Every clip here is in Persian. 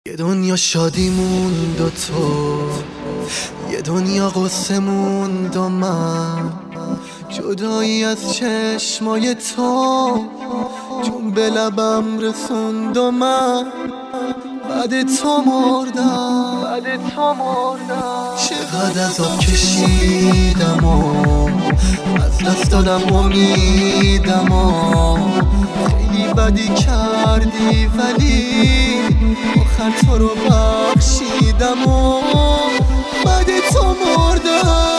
یه دنیا شادی موند و تو، یه دنیا قصه موند و من، جدایی از چشمای تو چون به لبم رسوند و من بعد تو مردم. چقدر عذاب کشیدم و از دست دادم امیدم و خیلی بدی کردی ولی آخر تو رو بخشیدم و بعد تو مردم.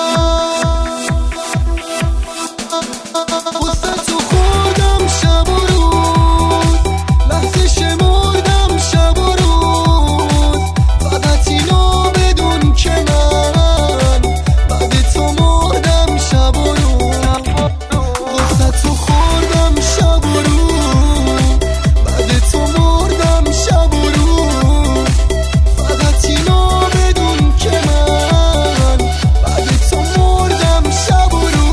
واسه تو خوردم شب و روز، لحظه شمردم شب و روز، فقط اینو بدون که من بعد تو مردم شب و روز. واسه تو خوردم شب و روز، بعد تو مردم شب و روز، فقط اینو بدون که من بعد تو مردم شب و روز.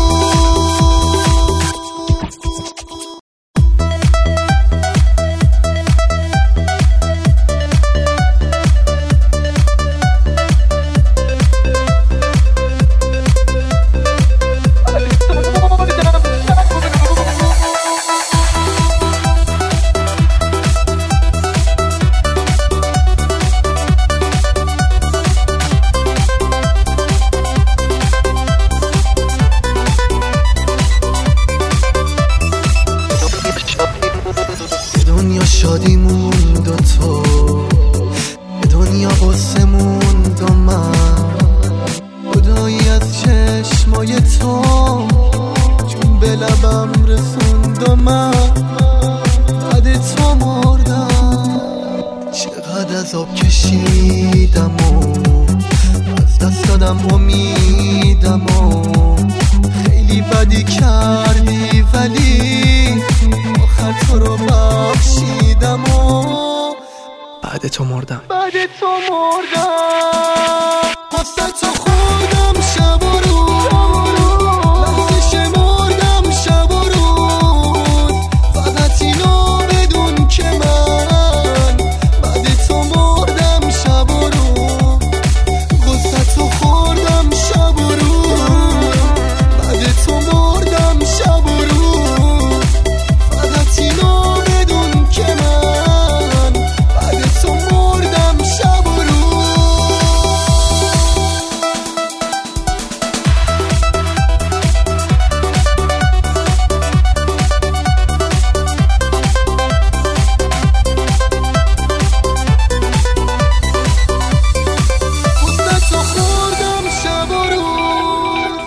دنیا شادی موند و تو، یه دنیا قصه موند و من، جدایی از چشمای تو چون به لبم رسوند و من بعد تو مردم. چقدر عذاب کشیدم و از دست دادم امیدم و خیلی بدی کردی ولی آخر تو رو بخشیدم و بعد تو مردم. واسه تو خوردم شب و روز، لحظه شمردم شب و روز، فقط اینو بدون که من بعد تو مردم شب و روز. واسه تو خوردم شب و روز، بعد تو مردم شب و روز، فقط اینو بدون که من بعد تو مردم شب و روز. واسه تو خوردم شب و روز،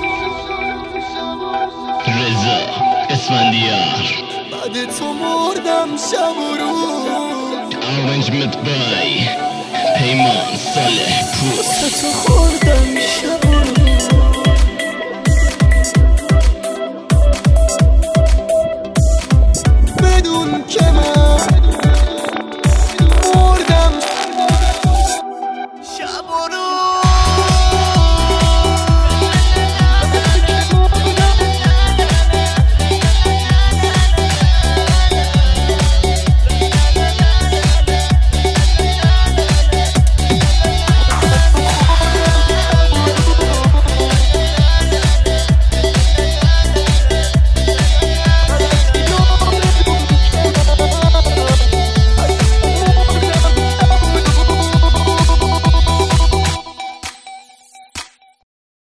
رضا اسفندیار بعد تو مردم شب و روز. Arrangement by پیمان صالح پور. واسه تو خوردم شب و روز.